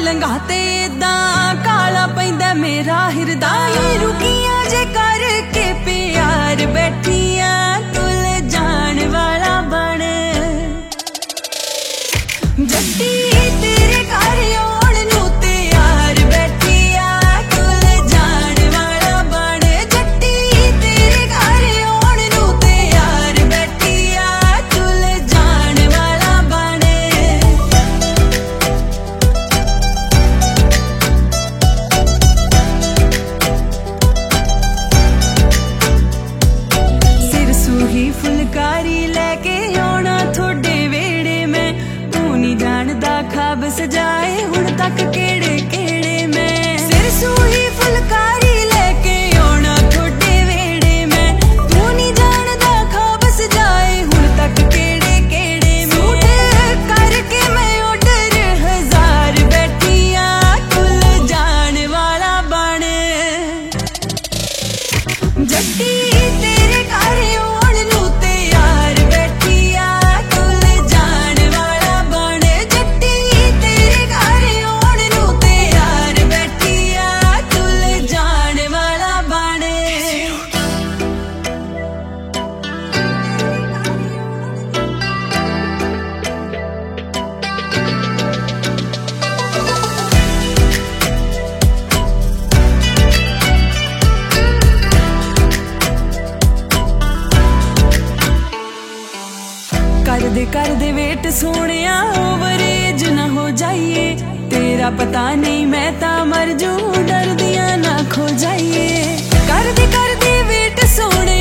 लंघाते दा काला पैंदा मेरा हिरदाई रुकिया जे करके प्यार बैठिया तुल जान वाला बन जट्टी तेरे घर आउण नू तैयार बैठिया तुल जान वाला बन जट्टी तेरे घर आउण नू तैयार बैठिया तुल जान वाला बन सिर सूही फुलकारी लेके आउणा थोड़े वेड़े में तू नहीं जानदा ख्वाब सजाए हुण तक केड़े केड़े में सिर सूही फुलकारी लेके आउणा थोड़े वेड़े में तू नहीं जानदा ख्वाब सजाए हुण तक केड़े केड़े में सूट करके मैं ऑर्डर 1000 बैठिया कुल जान वाला बन जट्टी तेरे घर आउण नू तैयार बैठिया कुल जान वाला बन जट्टी तेरे घर आउण नू तैयार बैठिया कुल जान वाला बन कर दे वेट सोनिया ओवरेज ना हो जाइए तेरा पता नहीं मैं ता मर जूं डर दिया ना खो जाइए कर दे वेट सोने